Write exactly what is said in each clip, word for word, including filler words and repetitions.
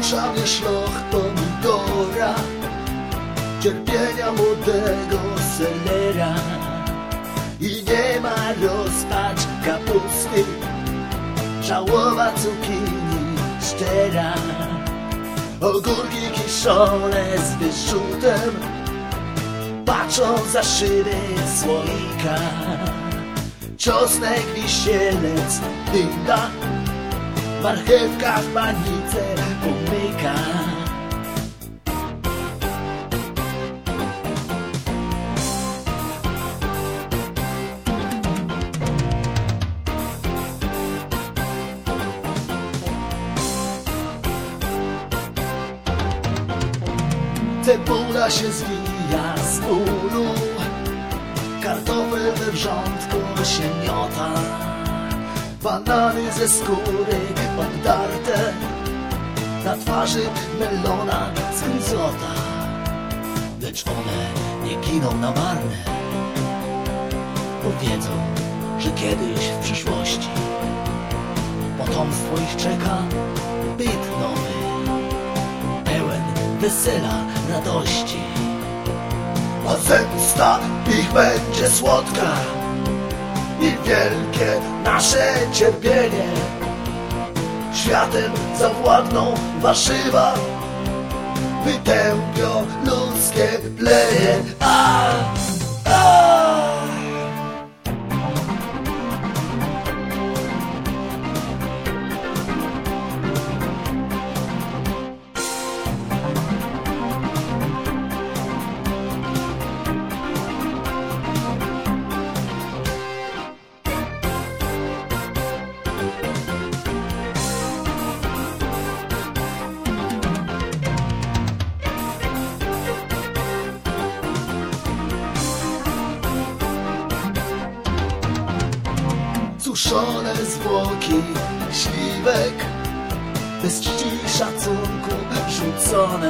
Porusza mnie szloch pomidora, cierpienia młodego selera. I nie ma rozpacz kapusty, żałowa cukinii szczera. Ogórki kiszone z wyrzutem patrzą za szybę słoika. Czosnek, wisielec, dynda, marchewka w panice umyka. Cebula się zwija z bólu, kartofel we wrzątku się miota. Banany ze skóry obdarte, na twarzy melona skryzota. Lecz one nie giną na marne, bo wiedzą, że kiedyś w przyszłości potomstwo ich czeka byt nowy, pełen wesela, radości. A zemsta ich będzie słodka i wielkie nasze cierpienie. Światem zawładną warzywa, wytępią ludzkie plenie. A, a. Suszone zwłoki śliwek, bez czci szacunku rzucone.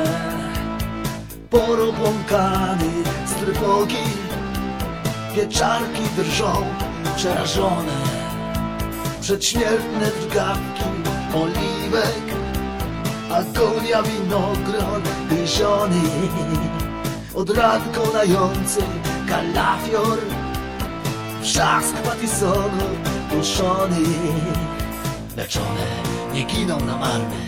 Porobłąkany z trwogi, pieczarki drżą przerażone. Przedśmiertne drgawki oliwek, agonia winogron gryziony. Od ran konający kalafior, wrzask patisonu duszony. Lecz one nie giną na marne,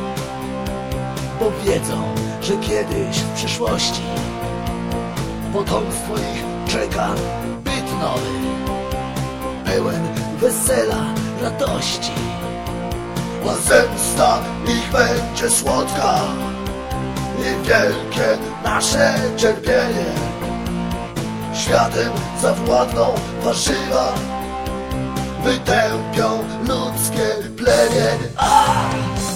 bo wiedzą, że kiedyś w przyszłości potomstwo ich czeka byt nowy, pełen wesela, radości. A zemsta ich będzie słodka i wielkie nasze cierpienie. Światem zawładną warzywa, wytępią ludzkie plenie. A!